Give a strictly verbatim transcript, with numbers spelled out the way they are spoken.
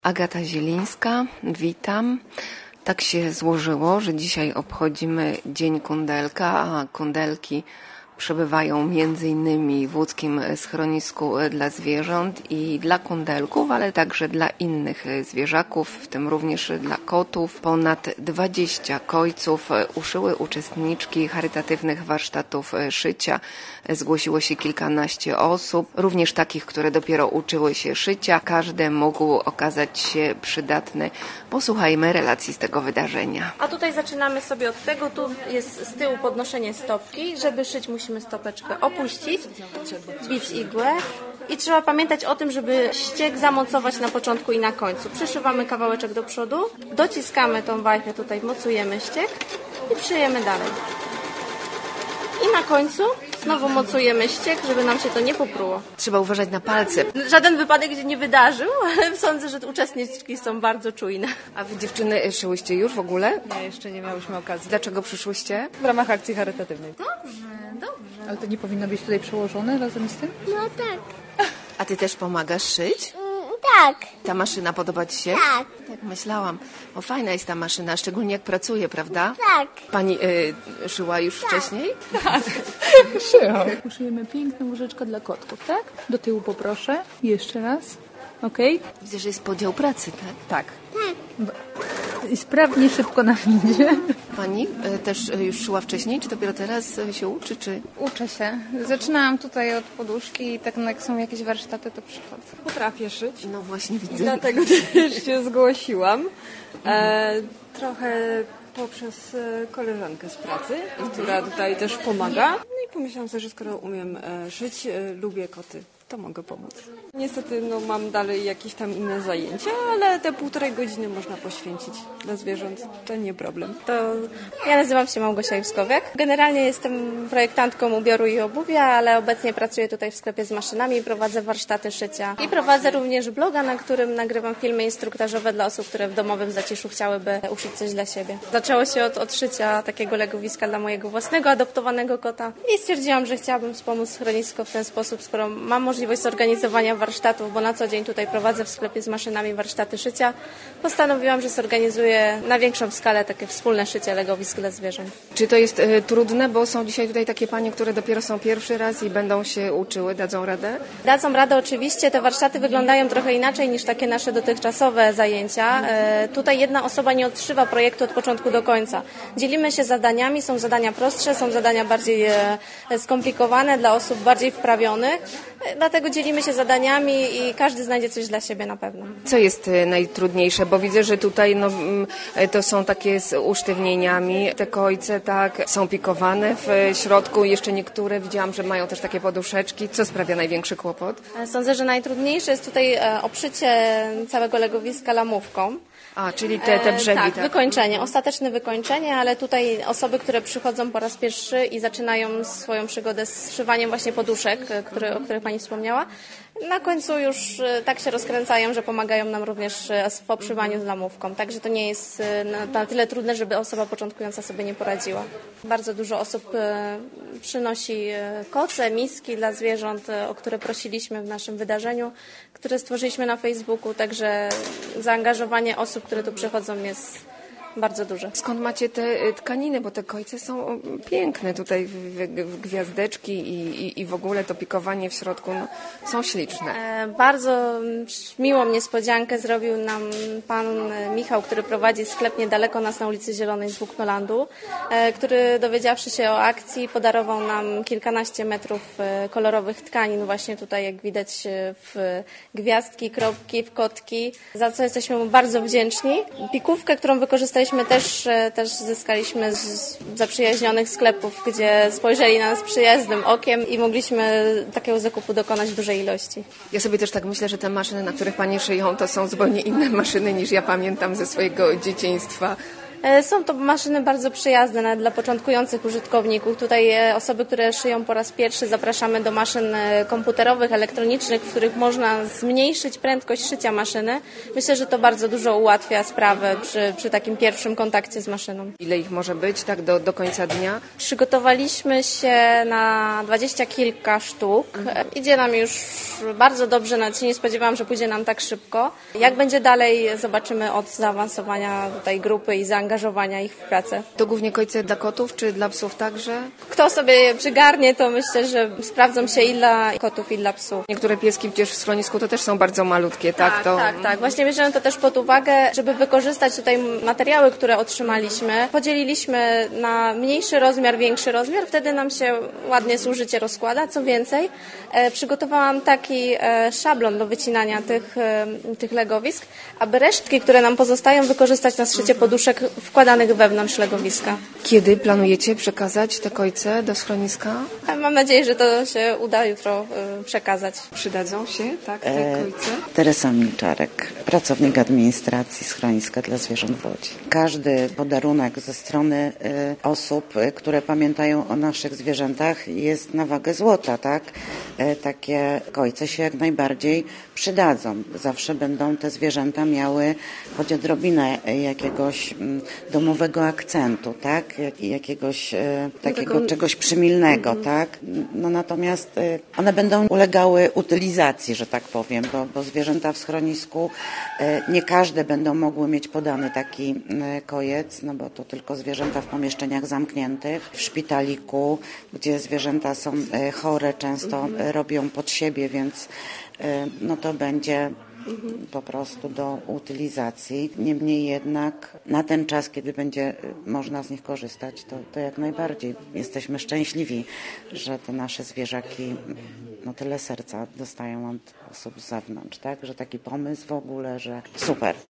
Agata Zielińska, witam. Tak się złożyło, że dzisiaj obchodzimy Dzień Kundelka, a kundelki przebywają między innymi w łódzkim schronisku dla zwierząt i dla kundelków, ale także dla innych zwierzaków, w tym również dla kotów. Ponad dwadzieścia kojców uszyły uczestniczki charytatywnych warsztatów szycia. Zgłosiło się kilkanaście osób, również takich, które dopiero uczyły się szycia. Każdy mógł okazać się przydatny. Posłuchajmy relacji z tego wydarzenia. A tutaj zaczynamy sobie od tego, tu jest z tyłu podnoszenie stopki. Żeby szyć, musimy stopeczkę opuścić, bić igłę i trzeba pamiętać o tym, żeby ściek zamocować na początku i na końcu. Przyszywamy kawałeczek do przodu, dociskamy tą wajchę, tutaj mocujemy ściek i szyjemy dalej. I na końcu znowu mocujemy ściek, żeby nam się to nie popruło. Trzeba uważać na palce. Żaden wypadek się nie wydarzył, ale sądzę, że uczestniczki są bardzo czujne. A wy dziewczyny szyłyście już w ogóle? Nie, jeszcze nie miałyśmy okazji. Dlaczego przyszłyście? W ramach akcji charytatywnej. Dobrze, dobrze. Ale to nie powinno być tutaj przełożone razem z tym? No tak. A ty też pomagasz szyć? Mm, tak. Ta maszyna podoba ci się? Tak. Tak myślałam. O, fajna jest ta maszyna, szczególnie jak pracuje, prawda? Tak. Pani y, szyła już wcześniej? Szyją. Uszyjemy piękne łóżeczko dla kotków, tak? Do tyłu poproszę. Jeszcze raz. Okej? Okay. Widzę, że jest podział pracy, tak? Tak. I sprawnie, szybko nam idzie. Pani y, też y, już szyła wcześniej, czy dopiero teraz y, się uczy, czy... Uczę się. Zaczynałam tutaj od poduszki i tak jak są jakieś warsztaty, to przychodzę. Potrafię szyć, No właśnie widzę. dlatego też się zgłosiłam. E, trochę poprzez e, koleżankę z pracy, która tutaj też pomaga. No i pomyślałam sobie, że skoro umiem e, szyć, e, lubię koty, to mogę pomóc. Niestety no, mam dalej jakieś tam inne zajęcia, ale te półtorej godziny można poświęcić dla zwierząt. To nie problem. To ja nazywam się Małgosia Juskowiak. Generalnie jestem projektantką ubioru i obuwia, ale obecnie pracuję tutaj w sklepie z maszynami i prowadzę warsztaty szycia. I prowadzę również bloga, na którym nagrywam filmy instruktażowe dla osób, które w domowym zaciszu chciałyby uszyć coś dla siebie. Zaczęło się od, od szycia takiego legowiska dla mojego własnego adoptowanego kota i stwierdziłam, że chciałabym wspomóc schronisko w ten sposób, skoro mam możliwość zorganizowania warsztatów, bo na co dzień tutaj prowadzę w sklepie z maszynami warsztaty szycia. Postanowiłam, że zorganizuję na większą skalę takie wspólne szycie legowisk dla zwierząt. Czy to jest y, trudne, bo są dzisiaj tutaj takie panie, które dopiero są pierwszy raz i będą się uczyły, dadzą radę? Dadzą radę oczywiście. Te warsztaty wyglądają trochę inaczej niż takie nasze dotychczasowe zajęcia. E, tutaj jedna osoba nie odszywa projektu od początku do końca. Dzielimy się zadaniami, są zadania prostsze, są zadania bardziej e, skomplikowane dla osób bardziej wprawionych. E, dlatego dzielimy się zadaniami i każdy znajdzie coś dla siebie na pewno. Co jest y, najtrudniejsze? Bo widzę, że tutaj no, mm, to są takie z usztywnieniami. Te kojce tak są pikowane w y, środku. Jeszcze niektóre widziałam, że mają też takie poduszeczki. Co sprawia największy kłopot? E, Sądzę, że najtrudniejsze jest tutaj e, obszycie całego legowiska lamówką. A, czyli te, te brzegi. E, tak, tak, wykończenie, ostateczne wykończenie, ale tutaj osoby, które przychodzą po raz pierwszy i zaczynają swoją przygodę z szywaniem właśnie poduszek, które, o których Pani wspomniała, na końcu już e, tak się rozkręcają, że pomagają nam również e, w obszywaniu z lamówką. Także to nie jest e, na, na tyle trudne, żeby osoba początkująca sobie nie poradziła. Bardzo dużo osób e, przynosi e, koce, miski dla zwierząt, e, o które prosiliśmy w naszym wydarzeniu, które stworzyliśmy na Facebooku, także zaangażowanie osób, które tu przychodzą, jest bardzo duże. Skąd macie te y, tkaniny? Bo te kojce są piękne tutaj, w, w, w gwiazdeczki i, i, i w ogóle to pikowanie w środku no, są śliczne. E, Bardzo miłą niespodziankę zrobił nam pan Michał, który prowadzi sklep niedaleko nas na ulicy Zielonej z Włóknolandu, e, który dowiedziawszy się o akcji podarował nam kilkanaście metrów e, kolorowych tkanin, właśnie tutaj jak widać e, w gwiazdki, kropki, w kotki, za co jesteśmy mu bardzo wdzięczni. Pikówkę, którą wykorzystaliśmy też, e, też zyskaliśmy z zaprzyjaźnionych sklepów, gdzie spojrzeli na nas przyjaznym okiem i mogliśmy takiego zakupu dokonać w dużej ilości. Ja sobie też tak myślę, że te maszyny, na których panie szyją, to są zupełnie inne maszyny niż ja pamiętam ze swojego dzieciństwa. E, Są to maszyny bardzo przyjazne nawet dla początkujących użytkowników. Tutaj e, osoby, które szyją po raz pierwszy, zapraszamy do maszyn e, komputerowych, elektronicznych, w których można zmniejszyć prędkość szycia maszyny. Myślę, że to bardzo dużo ułatwia sprawę przy, przy takim pierwszym kontakcie z maszyną. Ile ich może być tak do, do końca dnia? Przygotowaliśmy się na dwadzieścia kilka sztuk. E, Idzie nam już bardzo dobrze, nawet się nie spodziewałam, że pójdzie nam tak szybko. Jak będzie dalej, zobaczymy od zaawansowania tej grupy i zaangażowania ich w pracę. To głównie kojce dla kotów, czy dla psów także? Kto sobie je przygarnie, to myślę, że sprawdzą się i dla kotów, i dla psów. Niektóre pieski przecież w schronisku to też są bardzo malutkie, tak? Tak, to... tak, tak. Właśnie bierzemy to też pod uwagę, żeby wykorzystać tutaj materiały, które otrzymaliśmy. Podzieliliśmy na mniejszy rozmiar, większy rozmiar, wtedy nam się ładnie zużycie rozkłada. Co więcej, e, przygotowałam taki e, szablon do wycinania tych, e, tych legowisk, aby resztki, które nam pozostają, wykorzystać na zszycie poduszek wkładanych wewnątrz legowiska. Kiedy planujecie przekazać te kojce do schroniska? Mam nadzieję, że to się uda jutro y, przekazać. Przydadzą się, tak, te E, kojce? Teresa Milczarek, pracownik administracji Schroniska dla Zwierząt w Łodzi. Każdy podarunek ze strony e, osób, e, które pamiętają o naszych zwierzętach, jest na wagę złota, tak? E, takie kojce się jak najbardziej przydadzą. Zawsze będą te zwierzęta miały choć odrobinę jakiegoś mm, domowego akcentu, tak? Jak, jakiegoś e, takiego taką... czegoś przymilnego, tak? No natomiast e, one będą ulegały utylizacji, że tak powiem, bo, bo zwierzęta w schronisku e, nie każde będą mogły mieć podany taki e, kojec, no bo to tylko zwierzęta w pomieszczeniach zamkniętych, w szpitaliku, gdzie zwierzęta są e, chore, często e, robią pod siebie, więc e, no to będzie po prostu do utylizacji. Niemniej jednak na ten czas, kiedy będzie można z nich korzystać, to, to jak najbardziej. Jesteśmy szczęśliwi, że te nasze zwierzaki no tyle serca dostają od osób z zewnątrz, tak? Że taki pomysł w ogóle, że super.